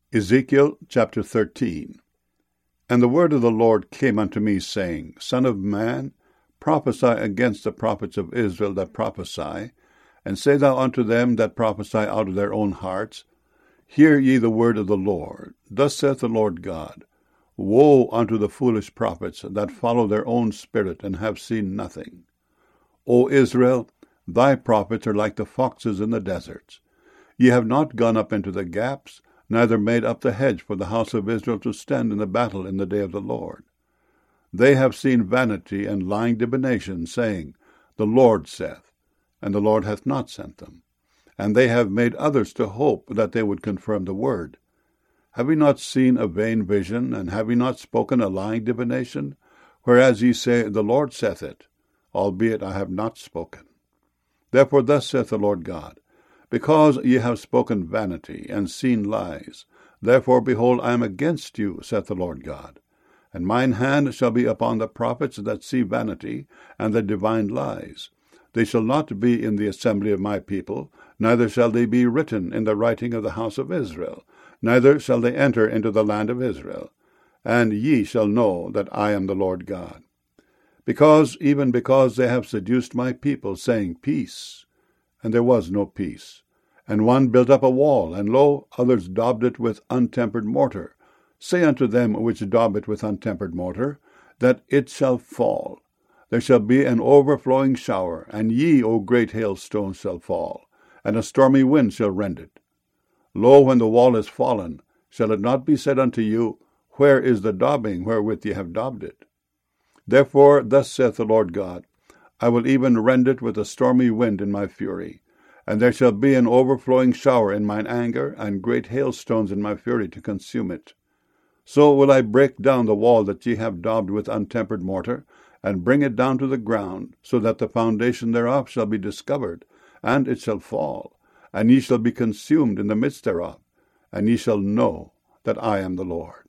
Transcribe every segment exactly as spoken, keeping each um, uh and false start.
Ezekiel chapter thirteen. And the word of the Lord came unto me, saying, Son of man, prophesy against the prophets of Israel that prophesy, and say thou unto them that prophesy out of their own hearts, Hear ye the word of the Lord. Thus saith the Lord God, Woe unto the foolish prophets that follow their own spirit, and have seen nothing. O Israel, thy prophets are like the foxes in the deserts. Ye have not gone up into the gaps, neither made up the hedge for the house of Israel to stand in the battle in the day of the Lord. They have seen vanity and lying divination, saying, The Lord saith, and the Lord hath not sent them. And they have made others to hope that they would confirm the word. Have ye not seen a vain vision, and have ye not spoken a lying divination? Whereas ye say, The Lord saith it, albeit I have not spoken. Therefore thus saith the Lord God, Because ye have spoken vanity, and seen lies, therefore, behold, I am against you, saith the Lord God. And mine hand shall be upon the prophets that see vanity, and that divine lies. They shall not be in the assembly of my people, neither shall they be written in the writing of the house of Israel, neither shall they enter into the land of Israel. And ye shall know that I am the Lord God. Because, even because they have seduced my people, saying, Peace, and there was no peace. And one built up a wall, and lo, others daubed it with untempered mortar. Say unto them which daub it with untempered mortar, that it shall fall. There shall be an overflowing shower, and ye, O great hailstones, shall fall, and a stormy wind shall rend it. Lo, when the wall is fallen, shall it not be said unto you, Where is the daubing wherewith ye have daubed it? Therefore thus saith the Lord God, I will even rend it with a stormy wind in my fury, and there shall be an overflowing shower in mine anger, and great hailstones in my fury to consume it. So will I break down the wall that ye have daubed with untempered mortar, and bring it down to the ground, so that the foundation thereof shall be discovered, and it shall fall, and ye shall be consumed in the midst thereof, and ye shall know that I am the Lord.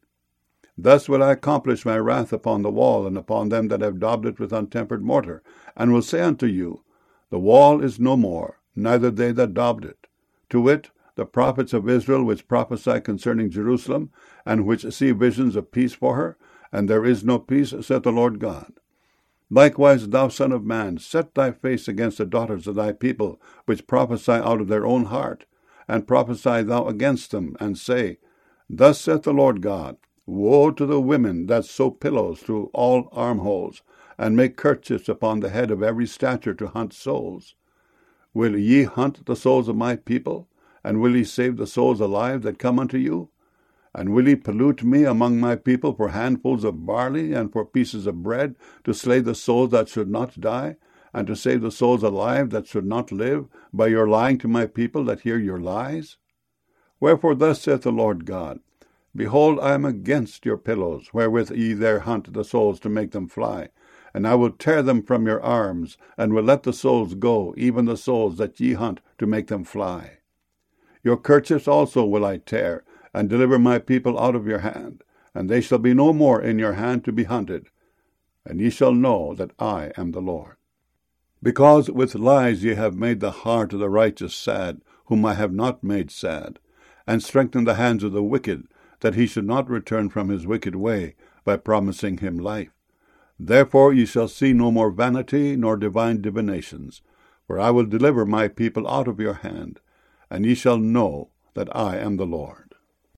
Thus will I accomplish my wrath upon the wall, and upon them that have daubed it with untempered mortar, and will say unto you, The wall is no more, neither they that daubed it. To wit, the prophets of Israel which prophesy concerning Jerusalem, and which see visions of peace for her, and there is no peace, saith the Lord God. Likewise, thou son of man, set thy face against the daughters of thy people, which prophesy out of their own heart, and prophesy thou against them, and say, Thus saith the Lord God, Woe to the women that sew pillows through all armholes, and make kerchiefs upon the head of every stature to hunt souls. Will ye hunt the souls of my people? And will ye save the souls alive that come unto you? And will ye pollute me among my people for handfuls of barley, and for pieces of bread, to slay the souls that should not die, and to save the souls alive that should not live, by your lying to my people that hear your lies? Wherefore thus saith the Lord God, Behold, I am against your pillows, wherewith ye there hunt the souls to make them fly, and I will tear them from your arms, and will let the souls go, even the souls that ye hunt to make them fly. Your kerchiefs also will I tear, and deliver my people out of your hand, and they shall be no more in your hand to be hunted, and ye shall know that I am the Lord. Because with lies ye have made the heart of the righteous sad, whom I have not made sad, and strengthened the hands of the wicked, that he should not return from his wicked way, by promising him life. Therefore ye shall see no more vanity, nor divine divinations, for I will deliver my people out of your hand, and ye shall know that I am the Lord.